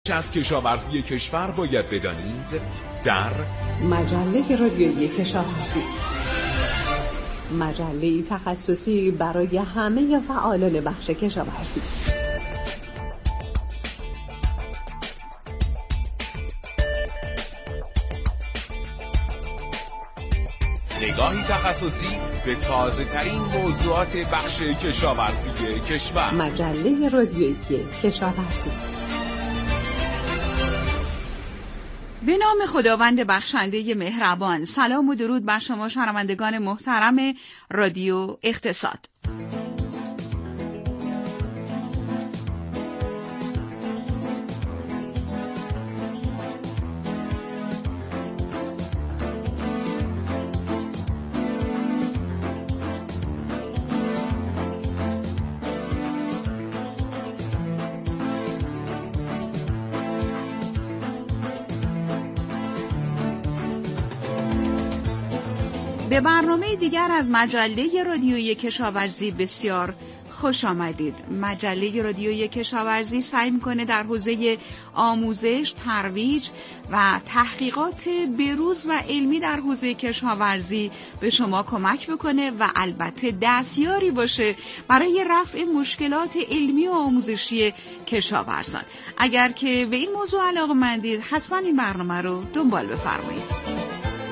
از کشاورزی کشور باید بدانید در مجله رادیویی کشاورزی، مجله تخصصی برای همه فعالان بخش کشاورزی. نگاهی تخصصی به تازه ترین موضوعات بخش کشاورزی کشور. مجله رادیویی کشاورزی. به نام خداوند بخشنده مهربان. سلام و درود بر شما شنوندگان محترم رادیو اقتصاد. به برنامه دیگر از مجله رادیویی کشاورزی بسیار خوش آمدید. مجله رادیویی کشاورزی سعی می‌کنه در حوزه آموزش، ترویج و تحقیقات بروز و علمی در حوزه کشاورزی به شما کمک بکنه و البته دستیاری باشه برای رفع مشکلات علمی و آموزشی کشاورزان. اگر که به این موضوع علاقه‌مندید حتما این برنامه رو دنبال بفرمایید.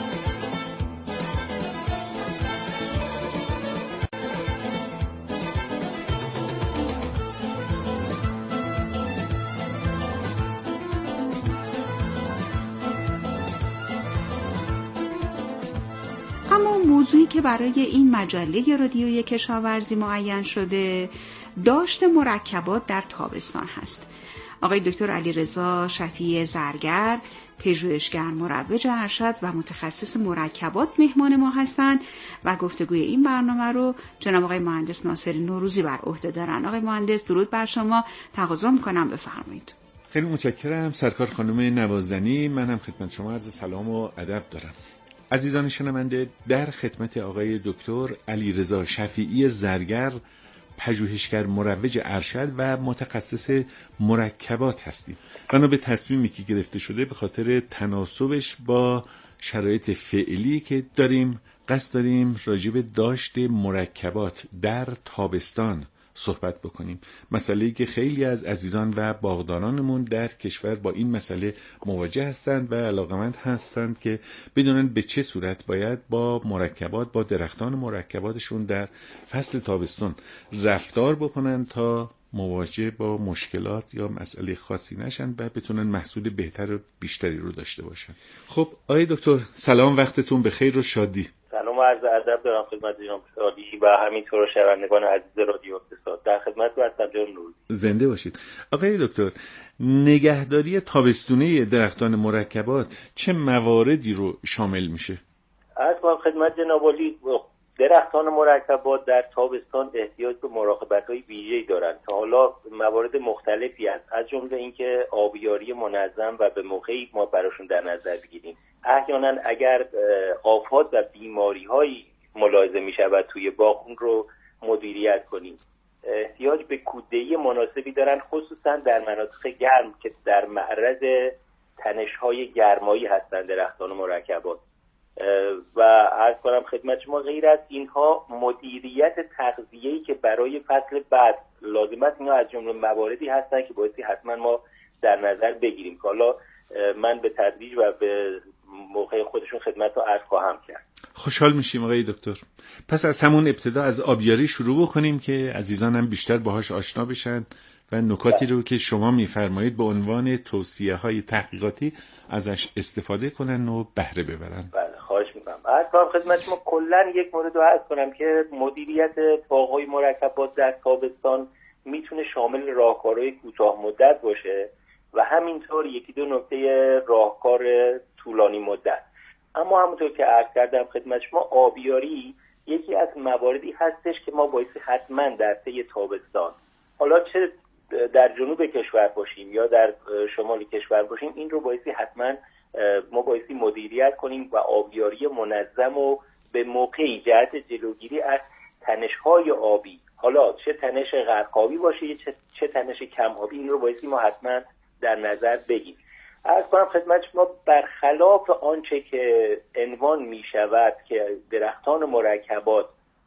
موضوعی که برای این مجله رادیویی کشاورزی معین شده داشت مرکبات در تابستان هست. آقای دکتر علیرضا شفیعی زرگر، پژوهشگر مروج ارشد و متخصص مرکبات مهمان ما هستند و گفتگوی این برنامه رو جناب آقای مهندس ناصری نوروزی بر عهده دارن. آقای مهندس درود بر شما، تقاضا می‌کنم بفرمایید. خیلی متشکرم سرکار خانم نوازنی. منم خدمت شما عرض سلام و ادب دارم. عزیزان شنونده، در خدمت آقای دکتر علیرضا شفیعی زرگر، پژوهشگر مروج ارشد و متخصص مرکبات هستیم. بنا به تصمیمی که گرفته شده به خاطر تناسبش با شرایط فعلی که داریم، قصد داریم راجع به داشت مرکبات در تابستان صحبت بکنیم. مسئله‌ای که خیلی از عزیزان و باغدارانمون در کشور با این مسئله مواجه هستند و علاقمند هستند که بدونن به چه صورت باید با مرکبات، با درختان مرکباتشون در فصل تابستان رفتار بکنن تا مواجه با مشکلات یا مسئله خاصی نشن و بتونن محصول بهتر و بیشتری رو داشته باشن. خب آقای دکتر سلام، وقتتون بخیر و شادی. سلام و عرض ادب دارم خدمت جناب عالی و همینطور شنوندگان عزیز رادیو اقتصاد. در خدمت هستم جناب نوروزی. زنده باشید. آقای دکتر، نگهداری تابستونه درختان مرکبات چه مواردی رو شامل میشه؟ عرض کنم خدمت جناب عالی، درختان مرکبات در تابستان احتیاج به مراقبت‌های ویژه‌ای دارند که حالا موارد مختلفی است، از جمله اینکه آبیاری منظم و به موقعی ما براشون در نظر بگیریم. احیانا اگر آفات و بیماری‌هایی ملاحظه می‌شود توی باغ، اون رو مدیریت کنیم. احتیاج به کوده‌ای مناسبی دارن، خصوصا در مناطق گرم که در معرض تنش‌های گرمایی هستند درختان مرکبات. و عرض کنم خدمت شما غیر از اینها مدیریت تغذیه‌ای که برای فصل بعد لازم است، اینها از جمله مواردی هستند که بایستی حتما ما در نظر بگیریم که حالا من به تدریج و به موقع خودشون خدمت رو عرض خواهم کرد. خوشحال میشیم آقای دکتر. پس از همون ابتدا از آبیاری شروع بکنیم که عزیزان هم بیشتر باهاش آشنا بشن و نکاتی رو که شما میفرمایید به عنوان توصیه‌های تحقیقاتی ازش استفاده کنن و بهره ببرن. بله خواهش میکنم. عرض کنم خدمت شما کلا یک مورد رو عرض کنم که مدیریت باغ‌های مرکبات در تابستان میتونه شامل راهکارهای کوتاه مدت باشه و همینطور یکی دو نکته راهکار طولانی مدت. اما همونطور که عرض کردم خدمت شما، آبیاری یکی از مواردی هستش که ما بایستی حتما در طی تابستان، حالا چه در جنوب کشور باشیم یا در شمال کشور باشیم، این رو بایستی حتما ما بایستی مدیریت کنیم و آبیاری منظم و به موقعی جهت جلوگیری از تنش‌های آبی، حالا چه تنش غرقابی باشه چه تنش کم آبی، این رو بایستی ما حتما در نظر بگیریم. عرض کنم خدمت شما برخلاف آنچه که عنوان می شود که درختان مرکبات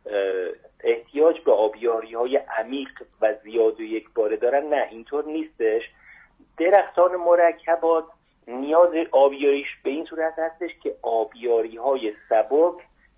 احتیاج به آبیاری‌های عمیق و زیاد و یکباره دارن، نه اینطور نیستش. درختان مرکبات نیاز آبیاریش به این صورت هستش که آبیاری‌های سبک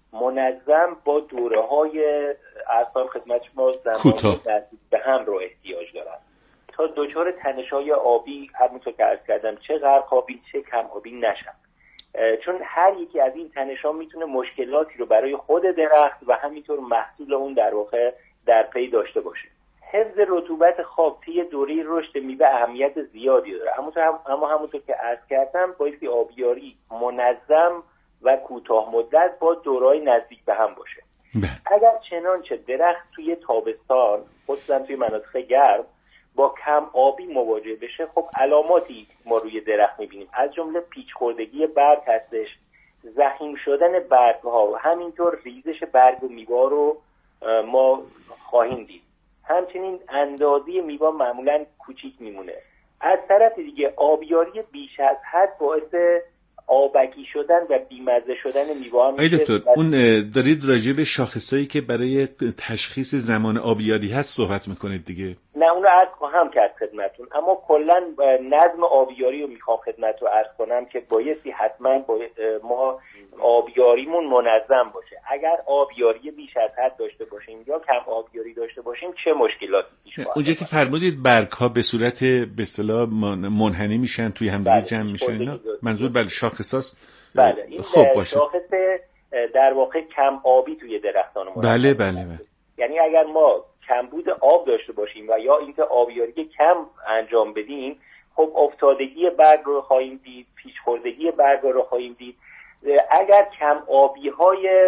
منظم با دوره‌های اصلا خدمت شما زمانی به هم رو احتیاج دارن تا دچار تنش‌های آبی همونطور که عرض کردم چه غرقابی چه کم آبی نشن، چون هر یکی از این تنش‌ها میتونه مشکلاتی رو برای خود درخت و همینطور محصول اون در واقع در پی داشته باشه. حفظ رطوبت خاک طی دوره رشد میوه اهمیت زیادی داره، اما همونطور که عرض کردم بایستی آبیاری منظم و کوتاه مدت با دوره‌های نزدیک به هم باشه. اگر چنانچه درخت توی تابستان خصوصا توی مناطق گرم با کم آبی مواجه بشه، خب علاماتی ما روی درخت میبینیم، از جمله پیچ خوردگی برگ هستش، ضخیم شدن برگ‌ها و همینطور ریزش برگ و میوه رو ما خواهیم دید. همچنین اندازه میوه معمولا کوچیک میمونه. از طرف دیگه آبیاری بیش از حد باعث آبکی شدن و بیمزه شدن میوه هم میشه. دکتر اون دارید راجع به شاخصایی که برای تشخیص زمان آبیاری هست صحبت میکنید دیگه؟ نه اون رو عرض خواهم کرد خدمتون، اما کلا نظم آبیاری رو میخوام خدمت رو عرض کنم که بایستی حتما ما آبیاریمون منظم باشه. اگر آبیاری بیش از حد داشته باشیم یا کم آبیاری داشته باشیم چه مشکلاتی پیش میاد؟ اونجا که فرمودید برگ‌ها به صورت به اصطلاح منحنی میشن توی هم دیگه جمع میشن اینا، منظور بله شاخصاست. بله این خوب باشه. شاخص در واقع کم آبی توی درختان مرکب. بله. یعنی اگر ما کمبود آب داشته باشیم و یا اینکه آبیاری کم انجام بدیم، خب افتادگی برگ رو خواهیم دید، پیچ خوردگی برگ رو خواهیم دید. اگر کم آبی های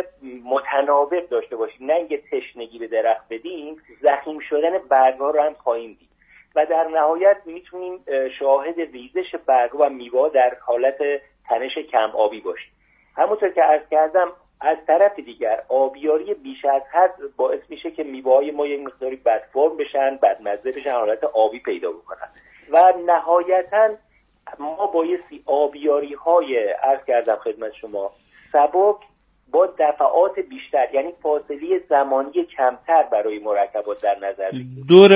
متناوب داشته باشیم، نه اینکه تشنگی به درخت بدیم، ضخیم شدن برگ ها رو هم خواهیم دید و در نهایت میتونیم شاهد ریزش برگ و میوه در حالت تنش کم آبی باشیم. همونطور که عرض کردم از طرف دیگر آبیاری بیش از حد باعث میشه که میوه‌های ما یک مقداری بدفرم بشن، بدمزه بشن، حالت آبی پیدا بکنن و نهایتاً ما بایستی آبیاری‌های عرض کردم خدمت شما سبک با دفعات بیشتر، یعنی فاصله زمانی کمتر برای مرکبات در نظر بگیریم. دور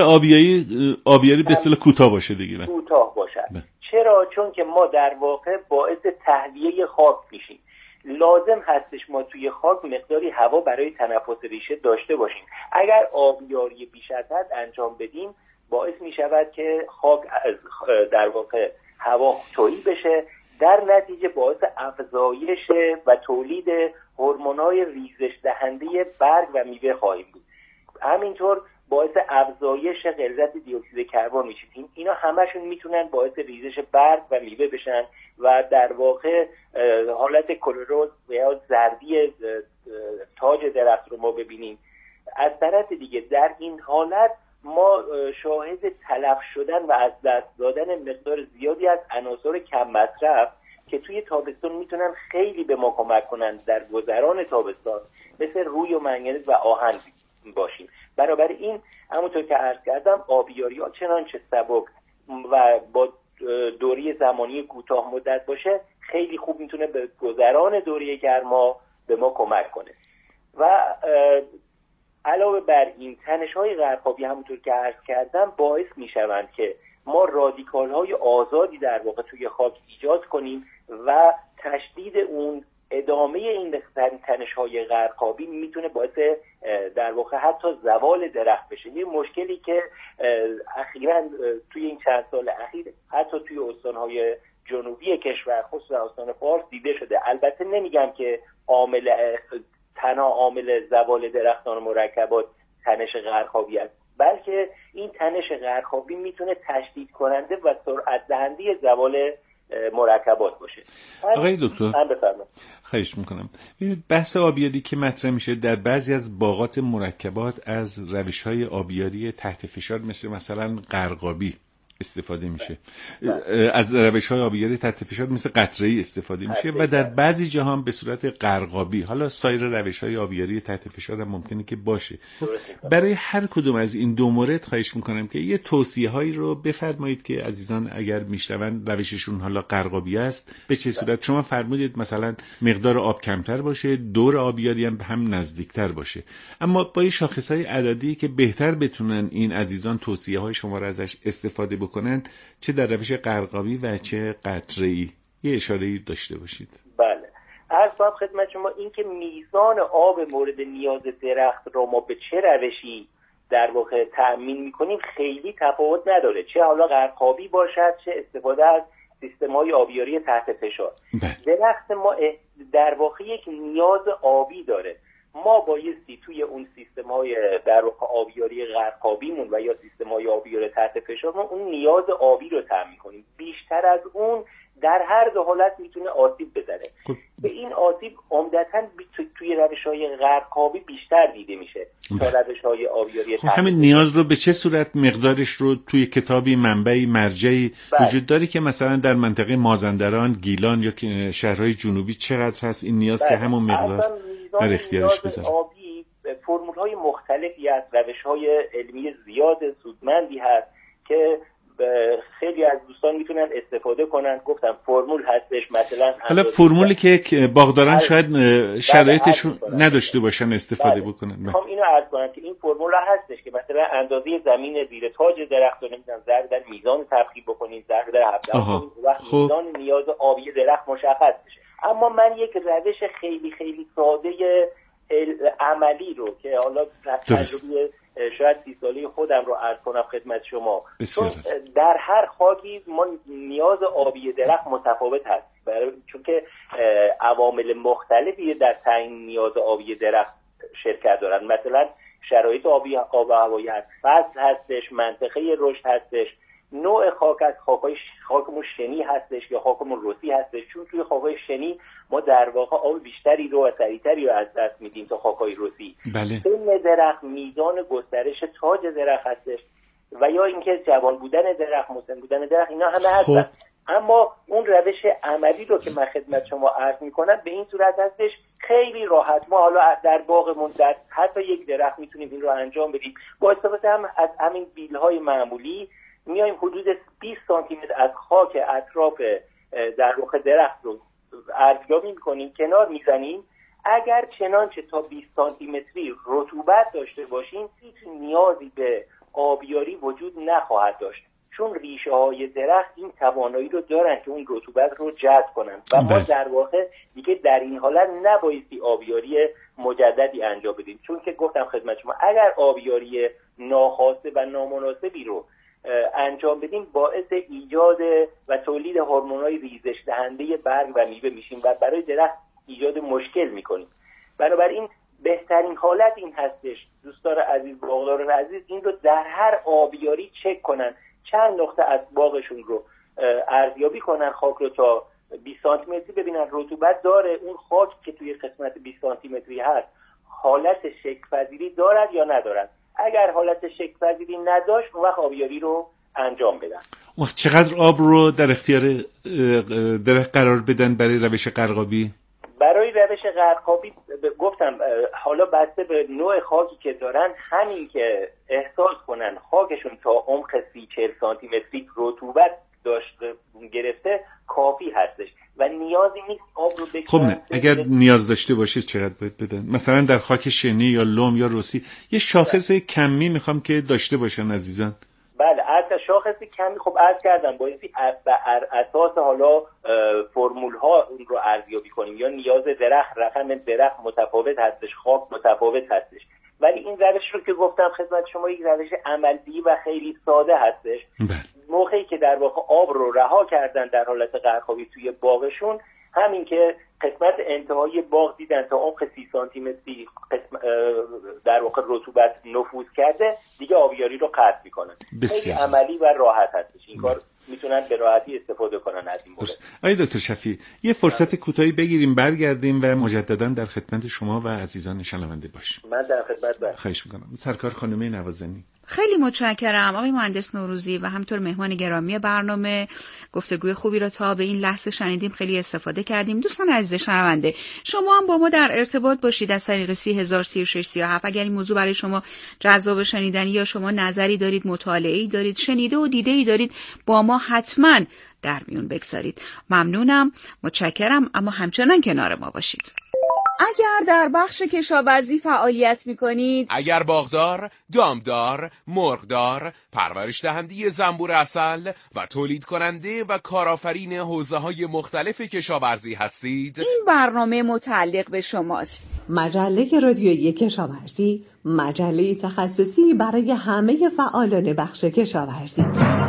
آبیاری به اصطلاح کوتاه باشه دیگه. کوتاه باشه. چرا؟ چون که ما در واقع باعث تهویه خاک میشیم. لازم هستش ما توی خاک مقداری هوا برای تنفس ریشه داشته باشیم. اگر آبیاری بیش از حد انجام بدیم باعث می شود که خاک در واقع هوا تهی بشه، در نتیجه باعث افزایش و تولید هورمون‌های ریزش دهنده برگ و میوه خواهیم بود. همینطور باعث افزایش غلظت دی اکسید کربن میشیم. اینا همشون میتونن باعث ریزش برگ و میوه بشن و در واقع حالت کلروز یا زردی تاج درخت رو ما ببینیم. از طرف دیگه در این حالت ما شاهد تلف شدن و از دست دادن مقدار زیادی از عناصر کم مصرف که توی تابستان میتونن خیلی به ما کمک کنن در گذران تابستان، مثل روی و منگنز و آهن باشیم. برابر این همونطور که عرض کردم آبیاری‌ها چنانچه سبک و با دوره زمانی کوتاه مدت باشه خیلی خوب میتونه به گذران دوره گرما به ما کمک کنه. و علاوه بر این تنش‌های غرقابی همونطور که عرض کردم باعث میشوند که ما رادیکال‌های آزادی در واقع توی خاک ایجاد کنیم و تشدید اون ادامه این تنش‌های غرقابی میتونه باعث در واقع حتی زوال درخت بشه. یه مشکلی که اخیراً توی این چند سال اخیر حتی توی استان‌های جنوبی کشور خصوصا استان فارس دیده شده. البته نمیگم که تنها عامل زوال درختان مرکبات تنش غرقابی است، بلکه این تنش غرقابی میتونه تشدید کننده و سرعت دهنده زوال مرکبات باشه. آقای دکتر خواهش میکنم، بحث آبیاری که مطرح میشه در بعضی از باغات مرکبات از روش‌های آبیاری تحت فشار مثلا غرقابی استفاده میشه. از روش‌های آبیاری تحت فشار مثل قطره‌ای استفاده میشه و در بعضی جاها به صورت غرقابی. حالا سایر روش‌های آبیاری تحت فشار هم ممکنه که باشه. برای هر کدوم از این دو مورد خواهش میکنم که یه توصیه‌هایی رو بفرمایید که عزیزان اگر میشنون روششون حالا غرقابی است به چه صورت. شما فرمودید مثلا مقدار آب کمتر باشه، دور آبیاری هم به هم نزدیکتر باشه، اما با این شاخص‌های عددی که بهتر بتونن این عزیزان توصیه‌های شما رو ازش استفاده بکنن، چه در روش غرقابی و چه قطره‌ای، یه اشاره‌ای داشته باشید. بله، عرض کنم خدمت شما این که میزان آب مورد نیاز درخت رو ما به چه روشی در واقع تأمین میکنیم خیلی تفاوت نداره، چه حالا غرقابی باشد چه استفاده از سیستم‌های آبیاری تحت فشار. درخت ما در واقع یک نیاز آبی داره. ما بایستی توی اون سیستم‌های در واقع آبیاری غرقابیمون و یا سیستم‌های آبیاری تحت فشارمون اون نیاز آبی رو تامین کنیم. بیشتر از اون در هر دو حالت میتونه آسیب بزنه. به این آسیب عمدتاً توی روش‌های غرقابی بیشتر دیده میشه تا روش‌های آبیاری تحت. همین نیاز رو به چه صورت مقدارش رو توی کتابی منبعی مرجعی وجود داره که مثلا در منطقه مازندران، گیلان یا شهرهای جنوبی چقدر هست این نیاز که همون مقدار در اختیارش بذاره؟ آبی فرمول‌های مختلفی از روش‌های علمی زیاد سودمندی هست که خیلی از دوستان میتونن استفاده کنن. گفتم فرمول هستش، مثلا حالا فرمولی که باغداران شاید شرایطشون نداشته باشن استفاده بکنن. میخوام اینو عرض کنم که این فرمول هستش که مثلا اندازه زمین زیر تاج درخت رو نمیدونم ضرب در میزان ترکیب بکنین، ضرب در 17 و میزان نیاز آبی درخت مشخص بشه. اما من یک روش خیلی خیلی ساده عملی رو که حالا تجربه شاید 30 ساله خودم رو عرض کنم خدمت شما، چون در هر خاکی ما نیاز آبی درخت متفاوت هست، چون که عوامل مختلفی در تعیین نیاز آبی درخت شرکت دارن. مثلا شرایط آب و هوایی هست، فصل هستش، منطقه رشد هستش، نوع خاک از خاکمون شنی هستش یا خاکمون رسی هستش، چون توی خاکای شنی ما در واقع آب بیشتری رو و سریعتری رو از دست میدیم تا خاکای رسی. سن درخت، میزان گسترش تاج درخت هستش و یا اینکه جوان بودن درخت، مسن بودن درخت، اینا همه هستن. اما اون روش عملی رو که من خدمت شما عرض میکنم به این صورت هستش خیلی راحت. ما حالا در باغمون در حتی یک درخت میتونیم این رو انجام بدیم با استفاده از همین بیل‌های معمولی. میایم حدود 20 سانتی متر از خاک اطراف در واقع درخت رو ارزیابی میکنیم، کنار میزنیم. اگر چنانچه تا 20 سانتی متری رطوبت داشته باشیم هیچ نیازی به آبیاری وجود نخواهد داشت، چون ریشه های درخت این توانایی رو دارن که اون رطوبت رو جذب کنن و ما در واقع دیگه در این حالت نبایستی آبیاری مجددی انجام بدیم، چون که گفتم خدمت شما اگر آبیاری ناخواسته و نامناسبی رو انجام بدیم باعث ایجاد و تولید هورمون‌های ریزش دهنده برگ و میوه میشیم و برای درخت ایجاد مشکل میکنیم. بنابراین بهترین حالت این هستش دوستان عزیز، باغداران عزیز، این رو در هر آبیاری چک کنن، چند نقطه از باغشون رو ارزیابی کنن، خاک رو تا 20 سانتی متری ببینن رطوبت داره، اون خاک که توی قسمت 20 سانتی متری هست حالت شکل‌پذیری دارد یا ندارد. اگر حالت شکل‌پذیری نداشت اون وقت آبیاری رو انجام بدن. وقت چقدر آب رو در اختیار درخت قرار بدن برای روش غرقابی؟ برای روش غرقابی گفتم حالا بسته به نوع خاکی که دارن، همین که احساس کنن خاکشون تا عمق 30-40 سانتی متری رطوبت داشته گرفته کافی هستش و نیازی نیست آب رو بکنن. خب نه، اگر نیاز داشته باشه چقدر باید بدن؟ مثلا در خاک شنی یا لوم یا رسی یه شاخص کمی میخوام که داشته باشن عزیزان. بله، از شاخصی کمی خب عرض کردم بایستی بر اساس حالا فرمول ها اون رو ارزیابی کنیم، یا نیاز درخت، رقم درخت متفاوت هستش، خاک متفاوت هستش، ولی این روش رو که گفتم خدمت شما یک روش عملی و خیلی ساده هستش. موقعی که در واقع آب رو رها کردن در حالت غرقابی توی باغشون، همین که قسمت انتهایی باغ دیدن تا عمق 30 سانتی متری در واقع رطوبت نفوذ کرده، دیگه آبیاری رو قطع میکنن. خیلی عملی و راحت هستش، این کار میتونن به راحتی استفاده کنن از این مورد. آقای دکتر شفیعی یه فرصت کوتاهی بگیریم برگردیم و مجددا در خدمت شما و عزیزان شنونده باشیم. من در خدمت هستم. خواهش میکنم. سرکار خانم نوازنی. خیلی متشکرم آقای مهندس نوروزی و همطور مهمان گرامی برنامه. گفتگوی خوبی را تا به این لحظه شنیدیم، خیلی استفاده کردیم. دوستان عزیز شنونده، شما هم با ما در ارتباط باشید از طریق 3003637. اگر این موضوع برای شما جذاب شنیدنی یا شما نظری دارید، مطالعه‌ای دارید، شنیده و دیده‌ای دارید، با ما حتما در میون بگذارید. ممنونم، متشکرم، اما همچنان کنار ما باشید. اگر در بخش کشاورزی فعالیت می‌کنید، اگر باغدار، دامدار، مرغدار، پرورش دهنده زنبور عسل و تولید کننده و کارآفرین حوزه‌های مختلف کشاورزی هستید، این برنامه متعلق به شماست. مجله رادیویی کشاورزی، مجله تخصصی برای همه فعالان بخش کشاورزی.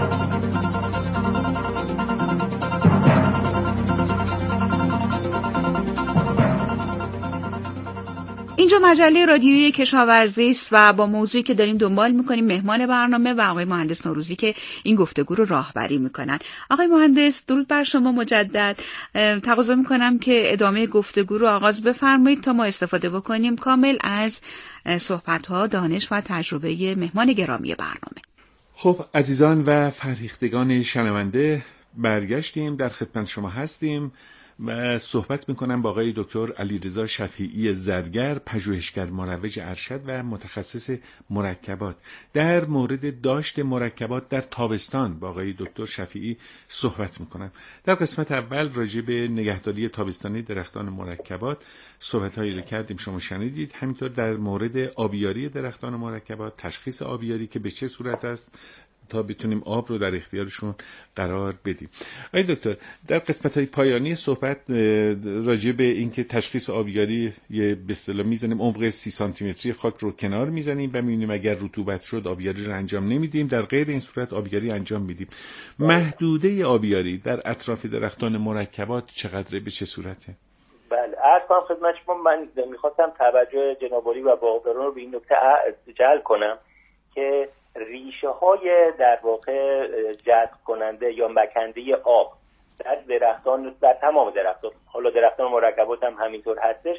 اینجا مجله رادیویی کشاورزی است و با موضوعی که داریم دنبال میکنیم مهمان برنامه و آقای مهندس نوروزی که این گفتگو رو راهبری میکنن. آقای مهندس، درود بر شما مجدد. تقاضا میکنم که ادامه گفتگو رو آغاز بفرمایید تا ما استفاده بکنیم کامل از صحبت‌ها، دانش و تجربه مهمان گرامی برنامه. خب عزیزان و فرهیختگان شنونده، برگشتیم، در خدمت شما هستیم و صحبت میکنم با آقای دکتر علیرضا شفیعی زرگر، پژوهشگر مروج ارشد و متخصص مرکبات. در مورد داشت مرکبات در تابستان با آقای دکتر شفیعی صحبت میکنم. در قسمت اول راجع به نگهداری تابستانی درختان مرکبات صحبت‌هایی رو کردیم، شما شنیدید. همینطور در مورد آبیاری درختان مرکبات، تشخیص آبیاری که به چه صورت است تا بتونیم آب رو در اختیارشون قرار بدیم. آقای دکتر، در قسمت‌های پایانی صحبت راجع به اینکه تشخیص آبیاری به اصطلاح میزنیم، عمق 30 سانتی متری خاک رو کنار میزنیم و میبینیم اگر رطوبت شد آبیاری رو انجام نمیدیم، در غیر این صورت آبیاری انجام میدیم. محدوده آبیاری در اطراف درختان مرکبات چقدره، به چه صورته؟ بله، عرض کنم خدمت شما، من میخواستم توجه جناب عالی و باغداران رو به این نکته جلب کنم که ریشه های در واقع جذب کننده یا مکنده آب در درختان، در تمام درختان، حالا درختان مرکبات هم همینطور هستش،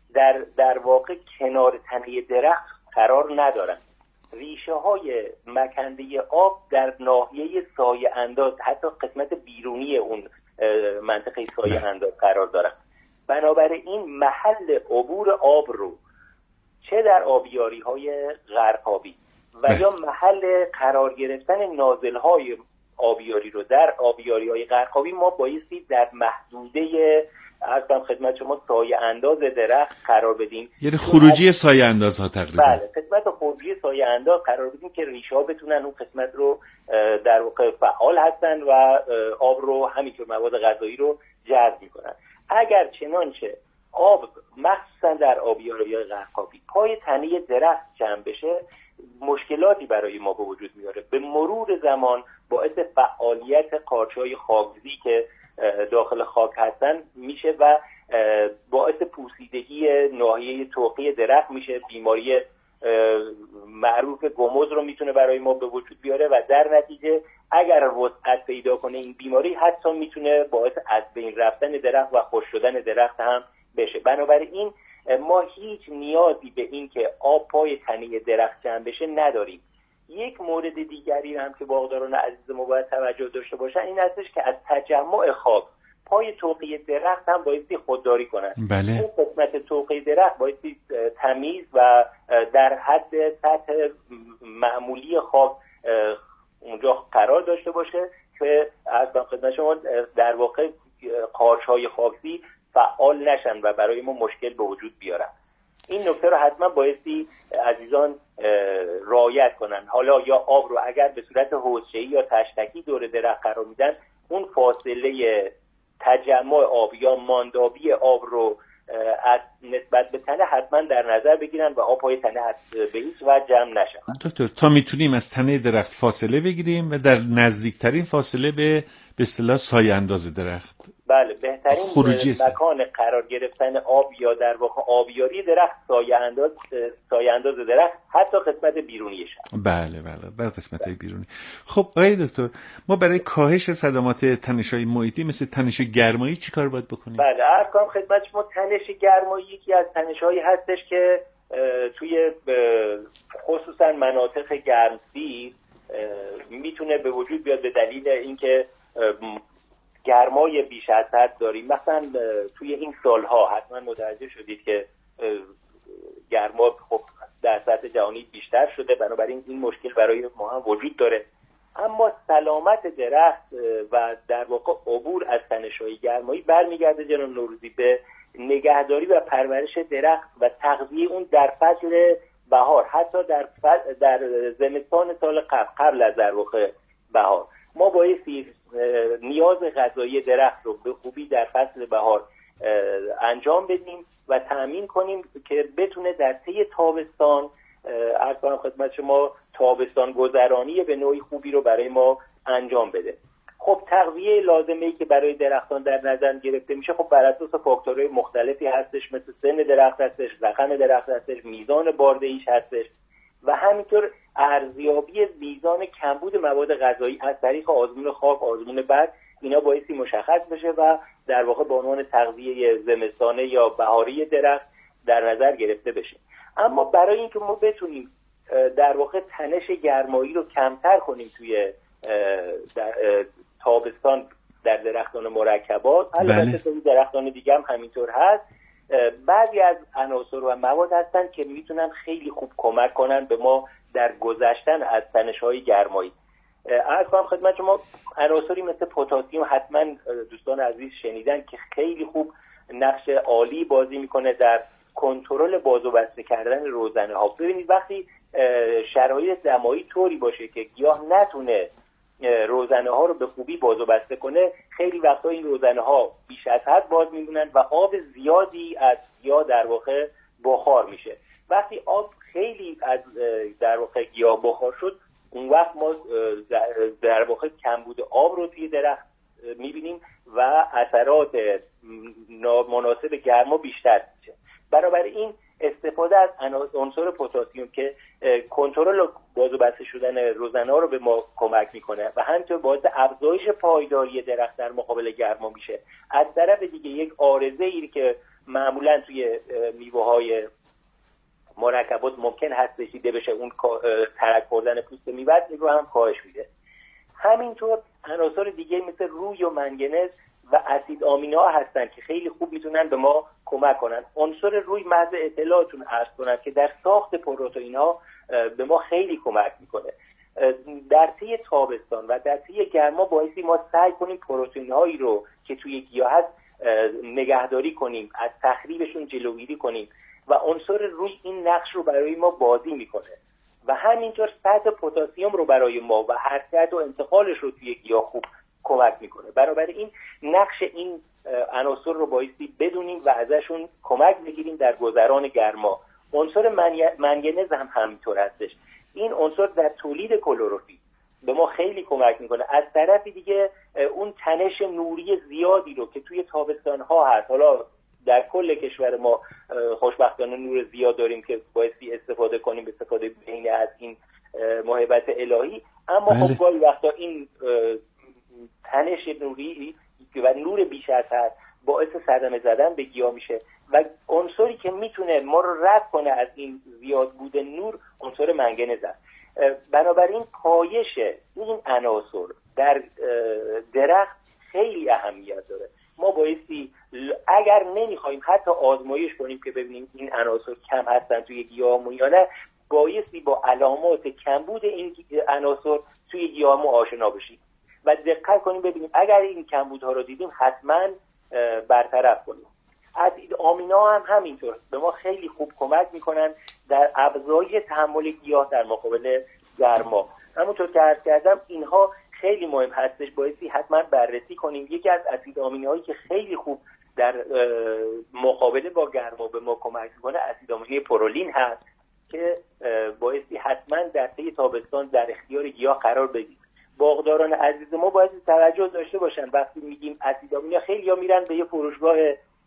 در واقع کنار تنه درخت قرار ندارن. ریشه های مکنده آب در ناحیه سایه انداز، حتی قسمت بیرونی اون منطقه سایه انداز قرار دارن. بنابراین محل عبور آب رو چه در آبیاری های غرقابی و یا محل قرار گرفتن نازل‌های آبیاری رو در آبیاری‌های غرقابی ما بایستی در محدوده اصلا خدمت شما سایه انداز درخت قرار بدیم، یعنی خروجی سایه اندازها تقریبا. بله، قسمت خروجی سایه انداز قرار بدیم که ریشه‌ها بتونن اون قسمت رو در واقع فعال هستن و آب رو، همینطور مواد غذایی رو جذب می‌کنن. اگر چنانچه آب مخصوصا در آبیاری‌های غرقابی پای تنه درخت جمع بشه، مشکلاتی برای ما به وجود میاره. به مرور زمان باعث فعالیت قارچ‌های خاکزی که داخل خاک هستن میشه و باعث پوسیدگی ناحیه توقی درخت میشه. بیماری معروف گموز رو میتونه برای ما به وجود بیاره و در نتیجه اگر وسعت پیدا کنه این بیماری، حتی میتونه باعث از بین رفتن درخت و خشک شدن درخت هم بشه. بنابراین ما هیچ نیازی به این که آب پای تنه درخت جمع بشه نداریم. یک مورد دیگری هم که باغداران عزیز ما باید توجه داشته باشن این هستش که از تجمع خاک پای توقی درخت هم بایستی خودداری کنن. بله. این قسمت توقی درخت بایستی تمیز و در حد سطح معمولی خاک اونجا قرار داشته باشه که اصلا خدمت شما در واقع قارچ‌های خاکزی فعال نشن و برای ما مشکل به وجود بیارن. این نکته رو حتما بایستی عزیزان رعایت کنن. حالا یا آب رو اگر به صورت حوضچه‌ای یا تشتکی دور درخت قرار میدن، اون فاصله تجمع آب یا ماندابی آب رو از نسبت به تنه حتما در نظر بگیرن و آب پای تنه به هیچ وجه جمع نشه. دکتر، تا میتونیم از تنه درخت فاصله بگیریم و در نزدیکترین فاصله به اصطلاح سایه انداز درخت. بله، بهترین مکان قرار گرفتن آب یا در واقع آبیاری درخت سایه انداز درخت، حتی قسمت بیرونیش. بله بر قسمت‌های بیرونی. خب آقای دکتر، ما برای کاهش صدمات تنش‌های محیطی مثل تنش گرمایی چی کار باید بکنیم؟ بله، عرض کنم خدمت شما، تنش گرمایی یکی از تنش‌هایی هستش که توی خصوصا مناطق گرمسیر میتونه به وجود بیاد به دلیل اینکه گرمای بیش از حد داریم. مثلا توی این سالها حتما متوجه شدید که گرما خب در سطح جهانی بیشتر شده، بنابراین این مشکل برای ما هم وجود داره. اما سلامت درخت و در واقع عبور از تنش‌های گرمایی برمیگرده جناب نوروزی به نگهداری و پرورش درخت و تغذیه اون در فصل بهار، حتی در زمستان سال قبل از در واقع بهار. ما بایستی نیاز غذایی درخت رو به خوبی در فصل بهار انجام بدیم و تأمین کنیم که بتونه در طی تابستان، عرض کنم خدمت شما، تابستان گذرانی به نوعی خوبی رو برای ما انجام بده. خب تغذیه لازمه‌ای که برای درختان در نظر گرفته میشه خب بر اساس فاکتورهای مختلفی هستش، مثل سن درخت هستش، رقم درخت هستش، میزان باردهیش هستش و همینطور ارزیابی میزان کمبود مواد غذایی از طریق آزمون خاک، آزمون برگ، اینا بایستی مشخص بشه و در واقع به عنوان تغذیه زمستانه یا بهاری درخت در نظر گرفته بشه. اما برای اینکه ما بتونیم در واقع تنش گرمایی رو کمتر کنیم توی تابستان در درختان مرکبات، البته توی درختان دیگه هم همینطور هست، بعضی از عناصر و مواد هستن که میتونن خیلی خوب کمک کنن به ما در گذشتن از تنش‌های گرمایی. عرض کنم خدمت شما عناصری مثل پتاسیم حتما دوستان عزیز شنیدن که خیلی خوب نقش عالی بازی میکنه در کنترل باز و بسته کردن روزنه ها. ببینید وقتی شرایط دمایی طوری باشه که گیاه نتونه روزنه ها رو به خوبی باز و بسته کنه، خیلی وقتا این روزنه ها بیش از حد باز میمونن و آب زیادی از گیاه در واقع بخار میشه. وقتی آب خیلی از در واقع گیاه بخار شد، اون وقت ما در واقع کمبود آب رو توی درخت میبینیم و اثرات نامناسب گرما بیشتر میشه. بنابراین استفاده از عنصر پتاسیم که کنترل باز و بسته شدن روزنه‌ها رو به ما کمک میکنه و همینطور باعث افزایش پایداری درخت در مقابل گرما میشه. از طرف دیگه یک عارضه‌ای که معمولا توی میوه‌های مرکبات ممکن هست دیده بشه، اون ترک خوردن پوست میوه رو هم کاهش میده. همینطور عناصر دیگه مثل روی و منگنز و اسید آمینوها هستن که خیلی خوب میتونن به ما کمک کنن. عنصر روی محض اطلاعتون عرض کنم که در ساخت پروتئین ها به ما خیلی کمک میکنه. در طی تابستان و در طی گرما بایستی ما سعی کنیم پروتئین هایی رو که توی گیاه هست نگهداری کنیم، از تخریبشون جلوگیری کنیم و عنصر روی این نقش رو برای ما بازی میکنه و همینطور سطح پتاسیم رو برای ما و حرکت و انتقالش رو توی گیاه خوب کمک میکنه. بنابراین نقش این عناصر رو بایستی بدونیم و ازشون کمک بگیریم در گذران گرما. عنصر منگنز هم همینطور هستش. این عنصر در تولید کلروفیل به ما خیلی کمک میکنه. از طرفی دیگه اون تنش نوری زیادی رو که توی تابستان ها هست، حالا در کل کشور ما خوشبختانه نور زیاد داریم که بایستی استفاده کنیم، استفاده بهینه از این موهبت الهی، اما خب گاهی وقتا این تنش نوری و نور بیش از حد باعث صدمه زدن به گیاه میشه و عنصری که میتونه ما رو رد کنه از این زیاد بوده نور عنصر منگنز است. بنابراین کاهش این عناصر در درخت خیلی اهمیت داره. ما بایستی اگر نمیخوایم حتی آزمایش کنیم که ببینیم این عناصر کم هستن توی گیاه یا نه، بایستی با علامات کمبود این عناصر توی گیاه ما آشنا بشیم و دقت کنیم ببینیم اگر این کمبودها رو دیدیم حتما برطرف کنیم. اسید آمینوها هم همینطور به ما خیلی خوب کمک میکنن در افزایش تحمل گیاه در مقابل گرما. همونطور که عرض کردم اینها خیلی مهم هستش، بایستی حتما بررسی کنیم. یکی از اسید آمینوهایی که خیلی خوب در مقابله با گرما به ما کمک میکنه اسید آمینوی پرولین هست که بایستی حتما در طی تابستان در اختیار گیاه قرار بدیم. باغداران عزیز ما باید توجه داشته باشن وقتی میگیم اسید آمینو، خیلی‌ها میرن به یه فروشگاه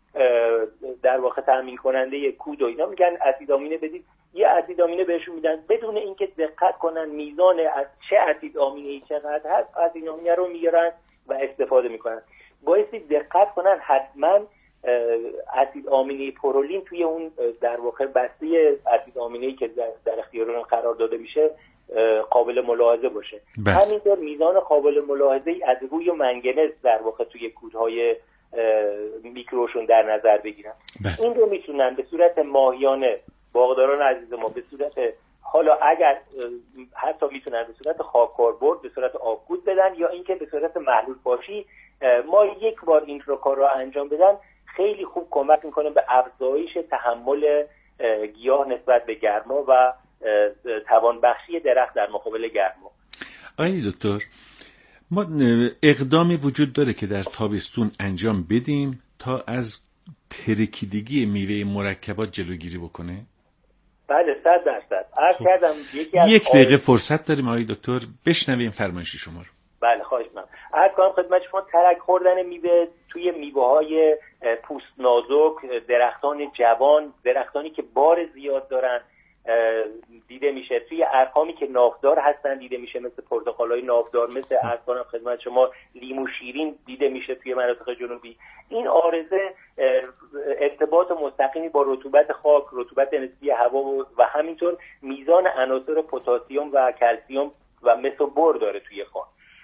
در واقع تامین کننده کود و اینا میگن اسید آمینه بدید، یه اسید آمینه بهشون میدن بدون اینکه دقت کنن میزان از چه اسید آمینه‌ای چقدر هست، اسید آمینه رو میگیرن و استفاده میکنن. بایستی دقت کنن حتما اسید آمینه پرولین توی اون در واقع بسته اسید آمینه‌ای که در اختیار اون قرار داده میشه قابل ملاحظه باشه. همینطور میزان قابل ملاحظه ای از روی منگنز در واقع توی کودهای میکروشون در نظر بگیرن. این رو میتونن به صورت ماهیانه باغداران عزیز ما به صورت، حالا اگر حتی میتونن به صورت خاک کاربرد به صورت آبگود بدن، یا اینکه به صورت محلول پاشی ما یک بار این کار رو انجام بدن، خیلی خوب کمک میکنه به افزایش تحمل گیاه نسبت به گرما و توانبخشی درخت در مقابل گرما. آقای دکتر، ما اقدامی وجود داره که در تابستون انجام بدیم تا از ترکیدگی میوه مرکبات جلوگیری بکنه؟ بله 100%. عرض کردم یک دقیقه فرصت داریم آقای دکتر، بشنویم فرمایش شما رو. بله خواهش می‌کنم. عرض کنم خدمت شما ترک خوردن میوه توی میوه‌های پوست نازک، درختان جوان، درختانی که بار زیاد دارن دیده میشه، توی ارقامی که نافدار هستن دیده میشه، مثل پرتقالای نافدار، مثل عرض کنم خدمت شما لیمو شیرین دیده میشه توی مناطق جنوبی. این عارضه ارتباط مستقیمی با رطوبت خاک، رطوبت نسبی هوا و همینطور میزان عناصر پتاسیم و کلسیم و مس و بر داره توی خاک.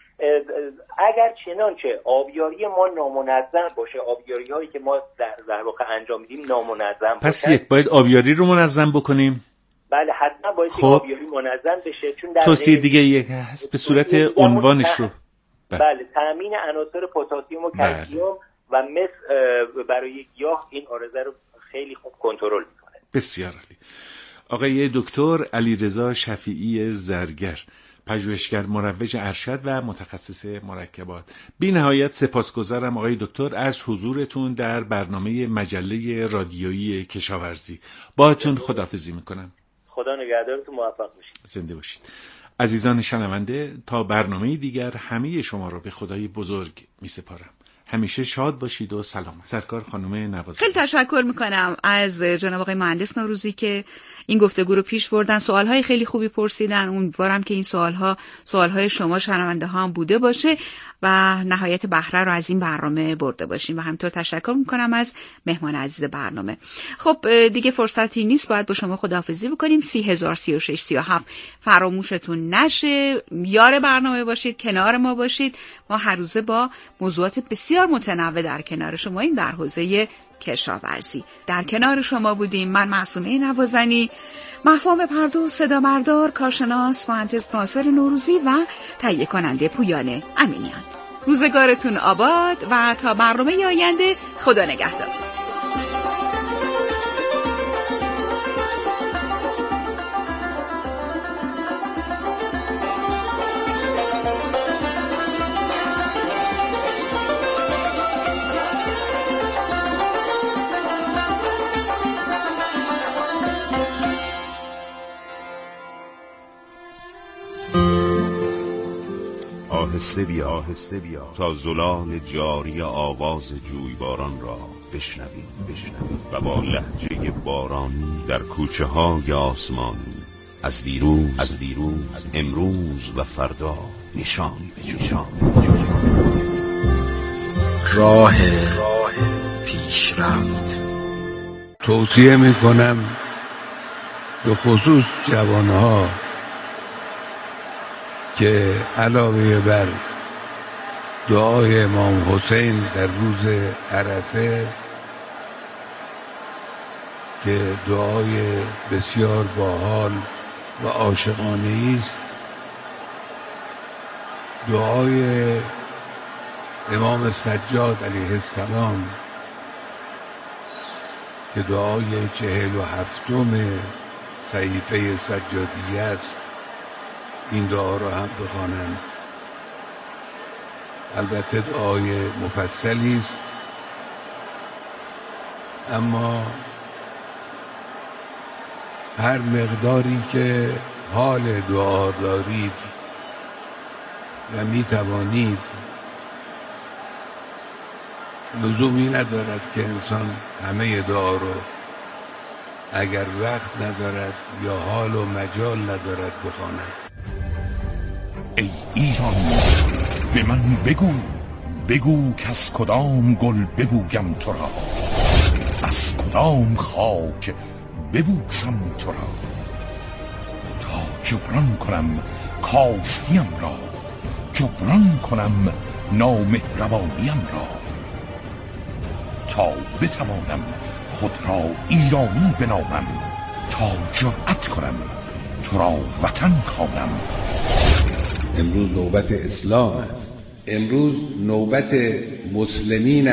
اگر چنانچه آبیاری ما نامنظم باشه، آبیاری هایی که ما در واقع انجام میدیم نامنظم باشه، پس باید آبیاری رو منظم بکنیم. بله حتما باید آبیاری منظم بشه، چون در توصیه دیگه یک هست به صورت عنوانش رو. بله تامین عناصر پتاسیم و کلسیم و مس برای گیاه این عارضه رو خیلی خوب کنترل میکنه. بسیار عالی. آقای دکتر علیرضا شفیعی زرگر، پژوهشگر مروج ارشد و متخصص مرکبات، بی نهایت سپاسگزارم آقای دکتر از حضورتون در برنامه مجله رادیویی کشاورزی. باهاتون خداحافظی میکنم. خدا نگهدارتون، موفق باشید. زنده باشید. عزیزان شنونده، تا برنامه دیگر همه شما را به خدای بزرگ میسپارم. همیشه شاد باشید و سلام. سرکار خانم نوازی. خیلی تشکر میکنم از جناب آقای مهندس نوروزی که این گفتگو رو پیش بردن. سوالهای خیلی خوبی پرسیدن. امیدوارم که این سوالهای شما شنونده ها هم بوده باشه و نهایت بهره رو از این برنامه برده باشیم. و همینطور تشکر میکنم از مهمان عزیز برنامه. خب دیگه فرصتی نیست، باید با شما خداحافظی بکنیم. 303637 فراموشتون نشه. یار برنامه باشید، کنار ما باشید. ما هر روزه با موضوعات بسیار متنوع در کنار شما این در حوزه کشاورزی در کنار شما بودیم. من معصومه نوازنی، مفهوم پردو، صدا بردار، کارشناس مهندس ناصر نوروزی و تهیه کننده پویان امینیان. روزگارتون آباد و تا برنامه آینده خدا نگهدار. آهسته بیا تا زلال جاری آواز جویباران را بشنویم و با لهجه بارانی در کوچه های آسمانی از دیروز امروز و فردا نشانی بجویم. راه پیشرفت. توصیه میکنم به خصوص جوانها که علاوه بر دعای امام حسین در روز عرفه که دعای بسیار باحال و عاشقانه‌ای است، دعای امام سجاد علیه السلام که دعای 47م صحیفه سجادیه است، این دعا را هم بخوانند. البته دعای مفصلی است، اما هر مقداری که حال دعا دارید و می توانید، لزومی ندارد که انسان همه دعا رو اگر وقت ندارد یا حال و مجال ندارد بخواند. ای ایران، به من بگو بگو که از کدام گل بگویم تو را، از کدام خاک ببوسم تو را، تا جبران کنم کاستیم را، جبران کنم نامهربانیم را، تا بتوانم خود را ایرانی بنامم، تا جرأت کنم تو را وطن خوانم. امروز نوبت اسلام است، امروز نوبت مسلمین